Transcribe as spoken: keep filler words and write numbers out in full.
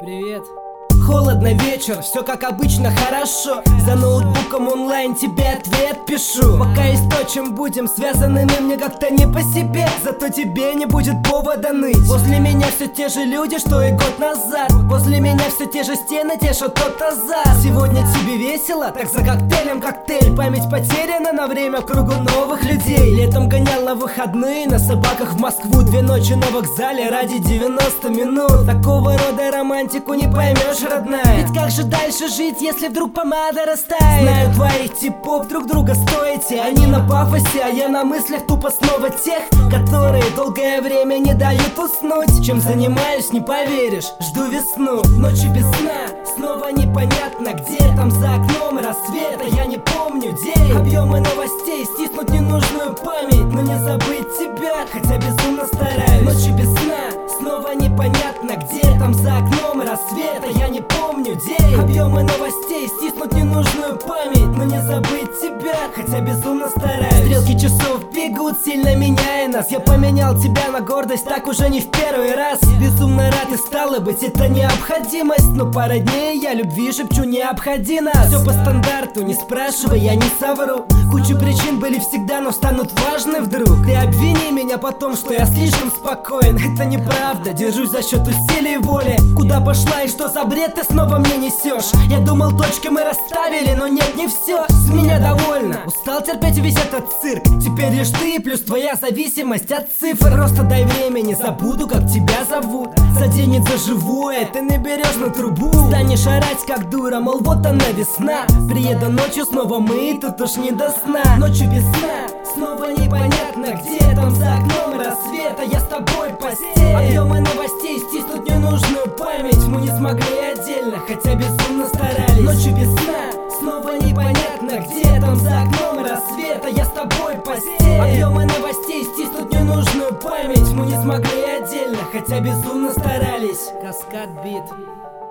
Привет. Холодно вечер, все как обычно хорошо. За ноутбуком онлайн тебе ответ пишу. Пока есть то, чем будем связаны, но мне как-то не по себе. Зато тебе не будет повода ныть. Возле меня все те же люди, что и год назад. Возле меня все те же стены, те, что тот назад. Сегодня тебе весело, так за коктейлем коктейль. Память потеряна на время в кругу новых людей. Летом гонял на выходные на собаках в Москву. Две ночи на вокзале ради девяноста минут. Такого рода романтику не поймешь, родная. Ведь как же дальше жить, если вдруг помада растает? Знаю твоих типов, друг друга стоите. Они на пафосе, а я на мыслях тупо снова тех, которые долгое время не дают уснуть. Чем занимаюсь, не поверишь, жду весну. Ночи без сна, снова непонятно где. Там за окном рассвета, я не помню день. Объемы новостей, стиснуть ненужную память, но не забыть тебя, хотя безумно стараюсь. Ночи без сна, снова непонятно где. Там за окном рассвета, я не помню день. Объемы новостей, стиснуть ненужную память, но не забыть тебя, хотя безумно стараюсь. Стрелки часов бегут, сильно меняя нас. Я поменял тебя на гордость, так уже не в первый раз. Безумно рад, и стало быть, это необходимость. Но пара дней я любви шепчу, необходи нас. Все по стандарту, не спрашивай, я не совру. Кучу причин были всегда, но станут важны вдруг. Ты обвини меня потом, что я слишком спокоен. Это неправда, держусь за счет усилий воли. Куда пошла и что за бред ты снова мне несешь? Я думал, точки мы расставили, но нет, не все. С меня довольно, устал терпеть весь этот цирк. Теперь лишь ты плюс твоя зависимость от цифр. Просто дай время, не забуду, как тебя зовут. Заденет за живое, ты наберешь на трубу. Станешь орать как дура, мол, вот она весна. Приеду ночью, снова мы, тут уж не до сна. Ночью без сна, снова непонятно где. Там за окном рассвета, я с тобой в постель. Объемы новостей, стиснуть ненужную память мы не смогли отдельно, хотя безумно старались. Ночью без сна, снова непонятно где. Там за окном рассвета, я с тобой в постель. Объемы новостей, стиснуть ненужную память мы не смогли отдельно, хотя безумно старались. Каскад бит.